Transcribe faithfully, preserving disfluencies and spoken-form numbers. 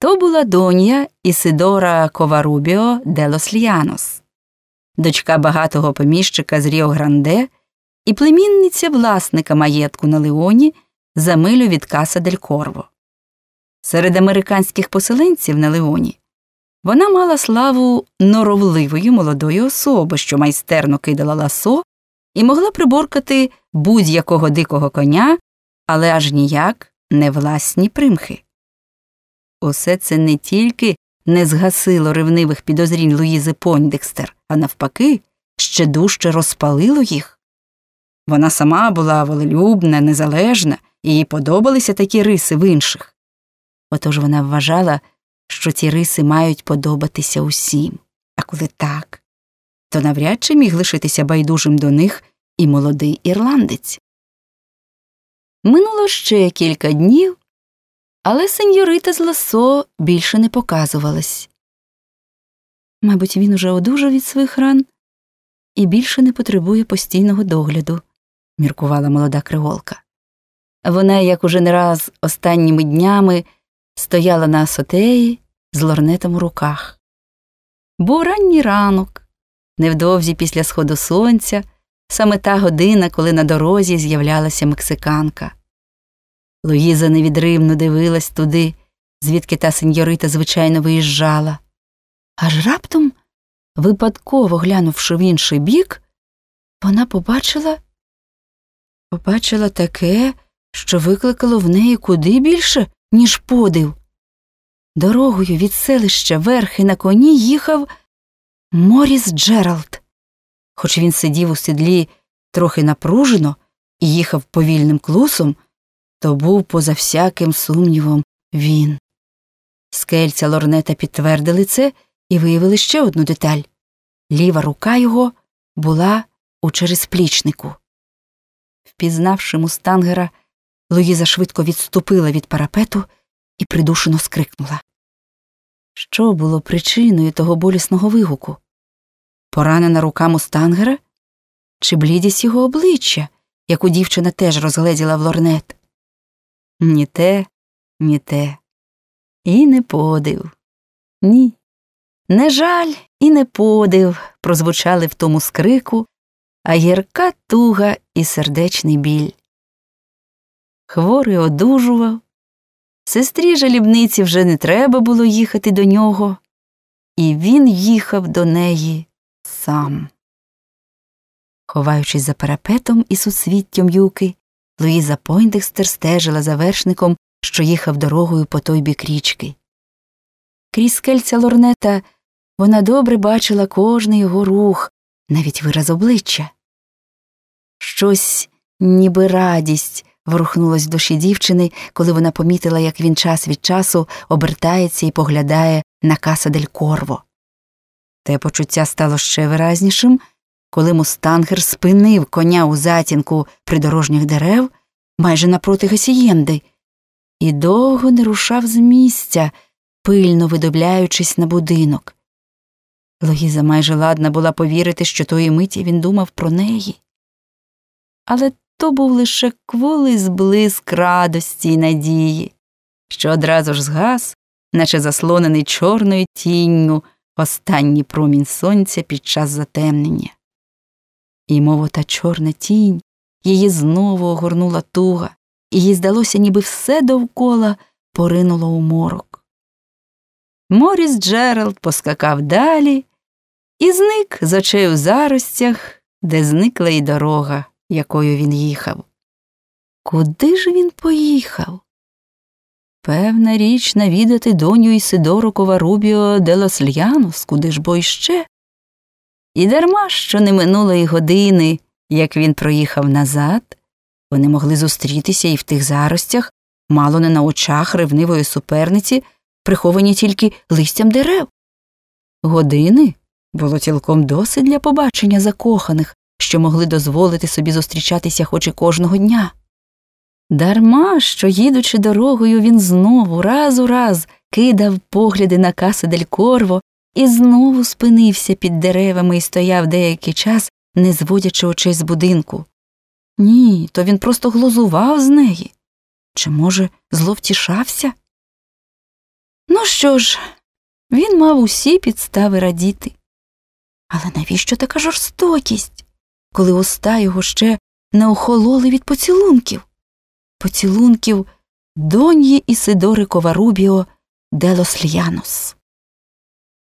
То була донья Ісидора Коварубіо де лос Льянос, дочка багатого поміщика з Ріо-Гранде і племінниця власника маєтку на Леоні за милю від Каса-дель-Корво. Серед американських поселенців на Леоні вона мала славу норовливої молодої особи, що майстерно кидала ласо і могла приборкати будь-якого дикого коня, але аж ніяк не власні примхи. Усе це не тільки не згасило ревнивих підозрінь Луїзи Пойндекстер, а навпаки, ще дужче розпалило їх. Вона сама була волелюбна, незалежна, і їй подобалися такі риси в інших. Отож вона вважала, що ці риси мають подобатися усім. А коли так, то навряд чи міг лишитися байдужим до них і молодий ірландець. Минуло ще кілька днів, але сеньорита з Ласо більше не показувалась. Мабуть, він уже одужав від своїх ран і більше не потребує постійного догляду, міркувала молода креолка. Вона, як уже не раз останніми днями, стояла на асотеї з лорнетом у руках. Був ранній ранок, невдовзі після сходу сонця, саме та година, коли на дорозі з'являлася мексиканка. Луїза невідривно дивилась туди, звідки та сеньорита звичайно виїжджала. Аж раптом, випадково глянувши в інший бік, вона побачила, побачила таке, що викликало в неї куди більше, ніж подив. Дорогою від селища верхи на коні їхав Моріс Джеральд. Хоч він сидів у сідлі трохи напружено і їхав повільним клусом, то був поза всяким сумнівом він. Скельця лорнета підтвердили це і виявили ще одну деталь. Ліва рука його була у черезплічнику. Впізнавши мустангера, Луїза швидко відступила від парапету і придушено скрикнула. Що було причиною того болісного вигуку? Поранена рука мустангера? Чи блідість його обличчя, яку дівчина теж розгледіла в лорнет? Ні те, ні те. І не подив. Ні. Не жаль і не подив прозвучали в тому скрику, а гірка туга і сердечний біль. Хворий одужував, сестрі жалібниці вже не треба було їхати до нього, і він їхав до неї сам. Ховаючись за парапетом і суцвіттям юки, Луїза Пойндекстер стежила за вершником, що їхав дорогою по той бік річки. Крізь скельця лорнета вона добре бачила кожний його рух, навіть вираз обличчя. Щось, ніби радість, ворухнулось в душі дівчини, коли вона помітила, як він час від часу обертається і поглядає на Каса-дель-Корво. Те почуття стало ще виразнішим, коли мустангер спинив коня у затінку придорожніх дерев майже напроти гасієнди і довго не рушав з місця, пильно видивляючись на будинок. Луїза майже ладна була повірити, що тої миті він думав про неї. Але то був лише кволий зблиск радості й надії, що одразу ж згас, наче заслонений чорною тінню останній промінь сонця під час затемнення. І, мов ота чорна тінь, її знову огорнула туга, і їй здалося, ніби все довкола поринуло у морок. Моріс Джеральд поскакав далі і зник з очей у заростях, де зникла й дорога, якою він їхав. Куди ж він поїхав? Певна річ навідати доню Ісидору Коварубіо де лос Льянос, куди ж бо іще? І дарма, що не минуло й години, як він проїхав назад, вони могли зустрітися і в тих заростях, мало не на очах ревнивої суперниці, приховані тільки листям дерев. Години було цілком досить для побачення закоханих, що могли дозволити собі зустрічатися хоч і кожного дня. Дарма, що, їдучи дорогою, він знову раз у раз кидав погляди на Каса-дель-Корво і знову спинився під деревами і стояв деякий час, не зводячи очей з будинку. Ні, то він просто глузував з неї. Чи, може, зловтішався? Ну що ж, він мав усі підстави радіти. Але навіщо така жорстокість, коли уста його ще не охололи від поцілунків? Поцілунків доньї Ісидори Коварубіо де лос Льянос.